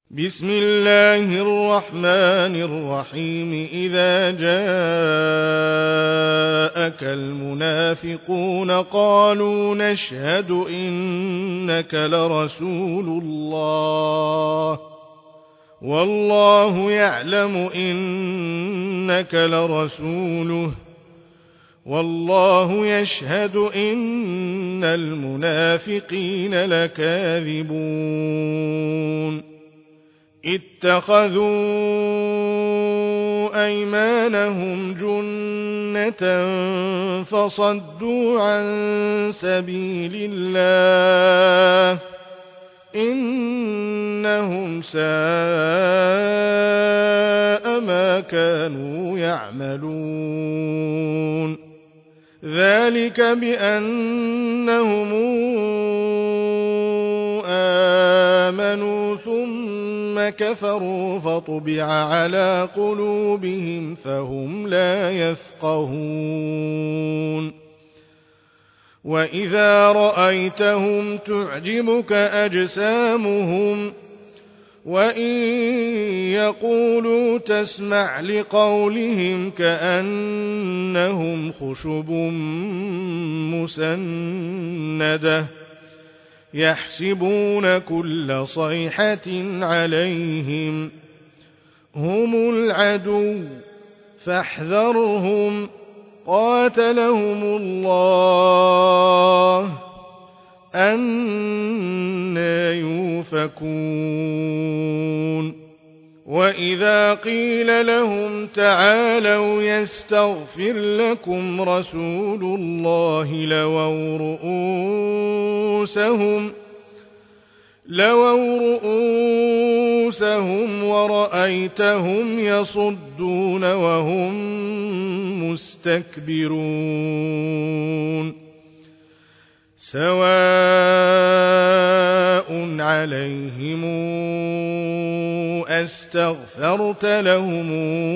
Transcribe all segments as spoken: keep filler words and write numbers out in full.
بسم الله الرحمن الرحيم إذا جاءك المنافقون قالوا نشهد إنك لرسول الله والله يعلم إنك لرسوله والله يشهد إن المنافقين لكاذبون اتخذوا أيمانهم جنة فصدوا عن سبيل الله إنهم ساء ما كانوا يعملون ذلك بأنهم آمنوا ثم كفروا فطبع على قلوبهم فهم لا يفقهون وإذا رأيتهم تعجبك أجسامهم وإن يقولوا تسمع لقولهم كأنهم خشب مسندة يحسبون كل صيحة عليهم هم العدو فاحذرهم قاتلهم الله أنى يؤفكون وإذا قيل لهم تعالوا يستغفر لكم رسول الله لووا رؤوسهم لووا رؤوسهم ورأيتهم يصدون وهم مستكبرون سواء عليهم أستغفرت لهم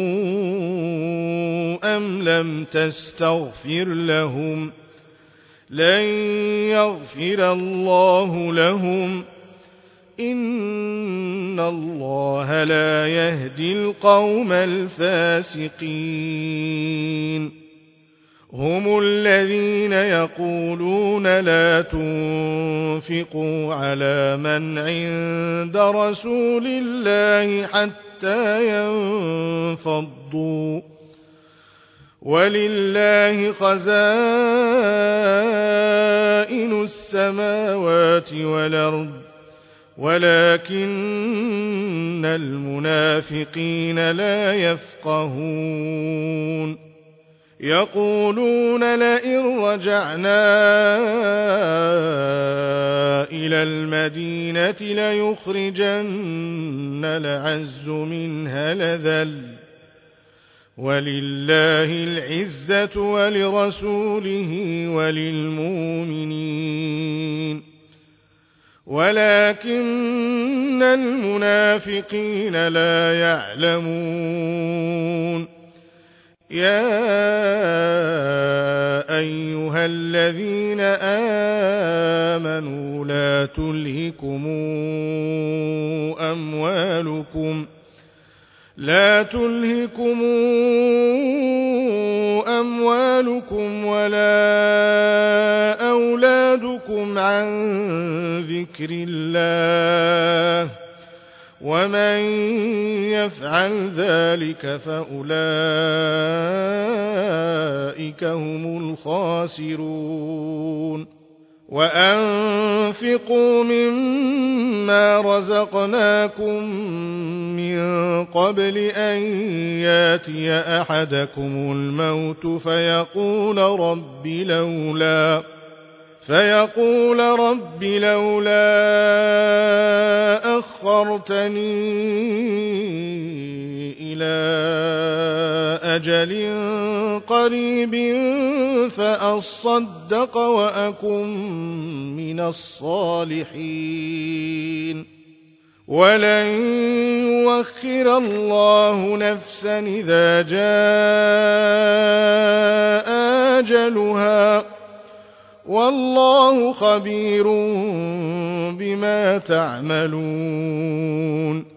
أم لم تستغفر لهم لن يغفر الله لهم إن الله لا يهدي القوم الفاسقين هم الذين يقولون لا تنفقوا على من عند رسول الله حتى ينفضوا ولله خزائن السماوات والأرض ولكن المنافقين لا يفقهون يقولون لئن رجعنا إلى المدينة ليخرجن الأعز منها الأذل ولله العزة ولرسوله وللمؤمنين ولكن المنافقين لا يعلمون يا أيها الذين آمنوا لا تلهكم أموالكم لا تلهكم أموالكم ولا أولادكم عن ذكر الله ومن يفعل ذلك فأولئك هم الخاسرون وأنفقوا مما رزقناكم من قبل أن ياتي أحدكم الموت فيقول رب لولا فيقول رب لولا أخرتني إلى أجل قريب فأصدق وأكن من الصالحين ولن يؤخر الله نفسا إذا جاء أجلها والله خبير بما تعملون